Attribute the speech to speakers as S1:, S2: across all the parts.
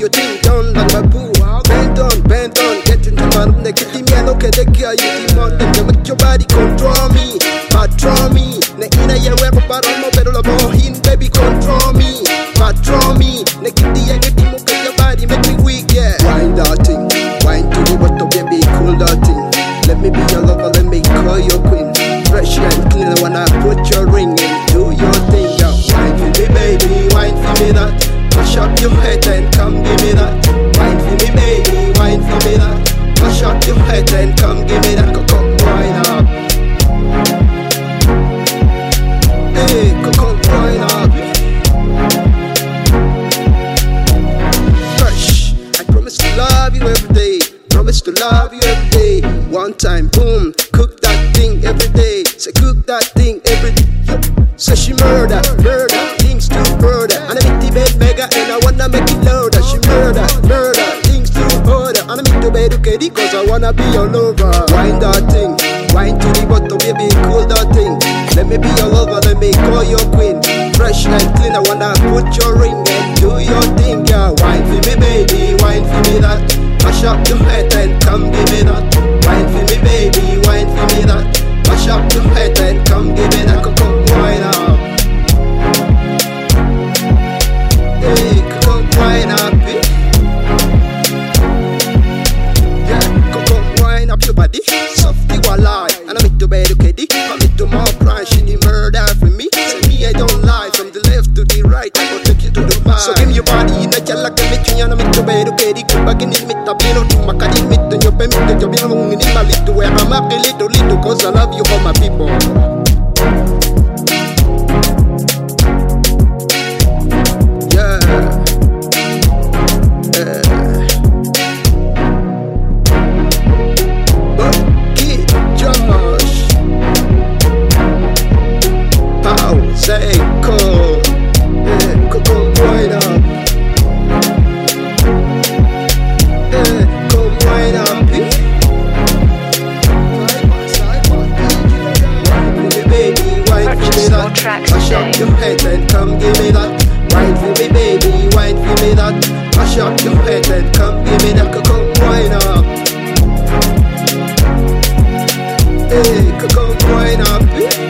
S1: your thing down like my boo. Bend on, get into my room. They get me a look at the girl, you demand them. They make your body control me, patrol me. Ne ina ya weko para mo pero la bohin, baby control me, patrol me. Ne kiti ya get mo get your body make me weak, yeah. Wine that thing, wine to the bottom, baby, cool that thing. Let me be your lover, let me call your queen. Fresh and clean, when I put your ring in, do your thing, yeah. Wine for me, baby, wine for me that. Push up your head and come give me that. Wine for me, baby, wine for me that. Push up your head and come give me that. Come wine up. Hey, come wine up. Fresh, I promise to love you every day. Promise to love you every day. One time, boom, cook that thing every day. Say cook that thing every day. Say she murder, things to murder. And I make the bed mega and I wanna make it louder. She murder, things to order. And I make the bed okay cause I wanna be your lover. Wine that thing, wine to the bottom, baby, cool that thing. Let me be your lover, let me call your queen. Fresh and clean, I wanna put your ring and do your thing, yeah. Wine for me, baby, wine for me that. Mash up your head and come give me that. Wine for me, baby, wine for me that. Mash up your head and come give me that. Come wine up. Hey, come wine up, eh? Yeah, come wine up your body. Softy walai, and I make to bed okay. I make to more crime, she need murder for me. Say me I don't lie, from the left to the right, I go take you to the back. So give me your body in the jala, give me to you, and I make to bed okay. Come back in the mid, I'll be no to my car, in mid, and you're paying me, you'll be no in my little way. I'm a little, cause I love you for my people. Say come, come wine up, come wine up, baby, wine for me that. Mash up your head and come give me that. Wine for me, baby, wine for me that. Mash up your head and come give me that. Come wine up, hey, come wine up.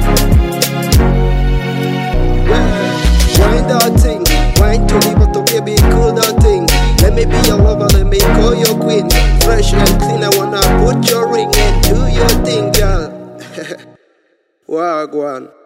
S1: Wine that thing, wine to the bottom, baby, cool that thing. Let me be your lover, let me call your queen. Fresh and clean, I wanna put your ring and do your thing, girl. Wagwan.